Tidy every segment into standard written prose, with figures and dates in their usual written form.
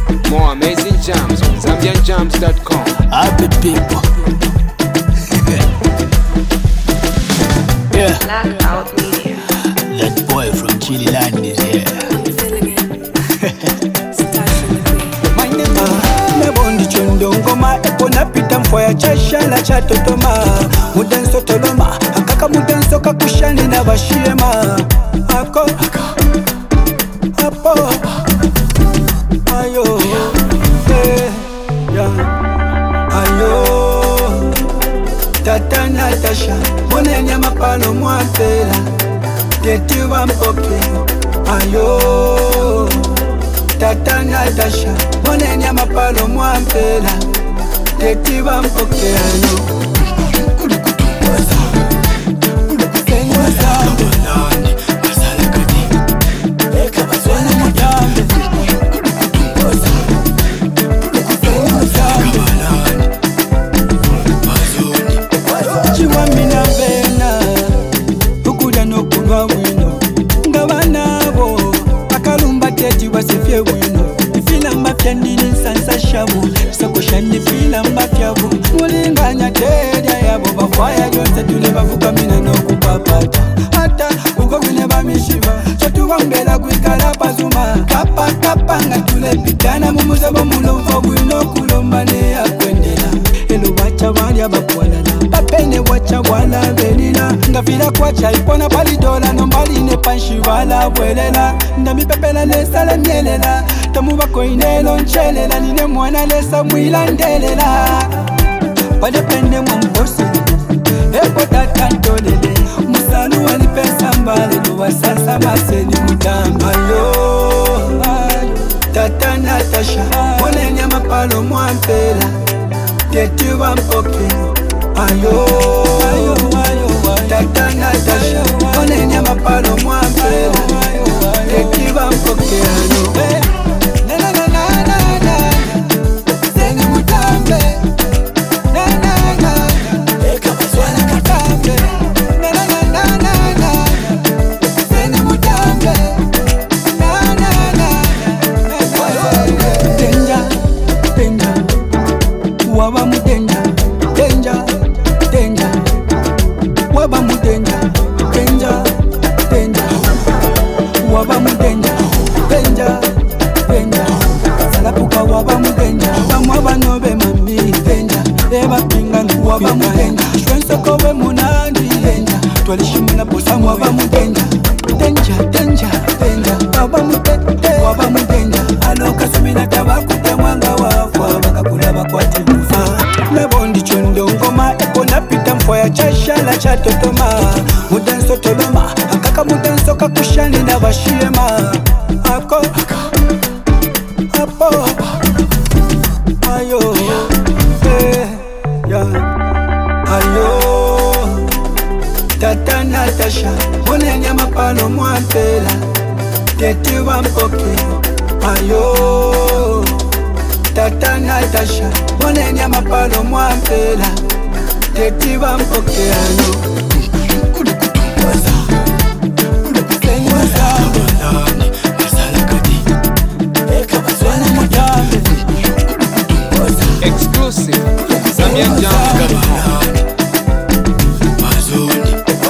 More amazing jams on ZambianJams.com. Happy people. Yeah. Blackout Media. That boy from Chile land is here. My name Nebondi Chondo Ngoma Epona pita mfoya chashala cha totoma Mudenso toloma Akaka mudenso kakushani na bashirema Ako Apo Ayo Ayo Tata Natasha Mone nyama palo mwapela Teti wa mpoke Ayo Tata Natasha Mone nyama palo mwampela Teti wa mpoke ano Chiwa mina vena Ukuda no kunwa wino Ngawa nabo Akalumba teti wasifye wino Ifila mbafya nini sansa shabu Soko shani fila mbafya bu Mulinganya tedia yabo Bafaya jonse tule bafuka mina no kupapata Hata uko wine bamishiva Chotuwa mbela kuikala pazuma Kapa kapa nga tule pitana Mumuzaba mulomfa wino kulombane ya kwendela Elu wacha wali abakwalala Papene wacha wala velila Ngafila kwacha ipona palidola Nombali ne panshi wala welela Ndami pepela lesa le mielela Tamuba koinelo nchelela Nine mwana lesa mwilandelela Padepende mwamposi Epo tatantolele Musalu walipesa mbale Luwa sasa maseni mutamba Ayo Tata Natasha Mone nyama palo mwampela Teti wa mpoke Ayo Tata Natasha Mone nyama palo mwampela Teti wa mpoke Ayo Na na na na na na Seni mutambe Na na na Seni mutambe Na na na na na na Seni mutambe Na na na Danger, danger Waba mu danger, danger, danger Waba mu danger, danger, danger Waba mu danger, danger, danger Salapuka waba mu danger Bamwaba nobe mami danger Eba pinga waba mu danger Shwenso kowe munandi danger Twalishimuna posa waba mu danger Danger, danger, danger Waba mu danger, waba mu danger Aloka sumina tabakute mwanga wafwa Bakakula bakwati mufa Nebondi chondo ngoma Epona pita mfoya chashala cha totoma Mudenso toloma Akaka mudenso kakushani na bashirema Ako Apo Ayo Ayo Tata Natasha Mone nyama palo mwampela Teti wa mpoke Ayo Tata Natasha Mone nyama palo mwampela Teti wa mpoke Ayo Exclusive ZambianJams.com.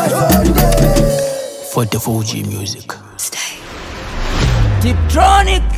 44G music. Stay. Tiptronic.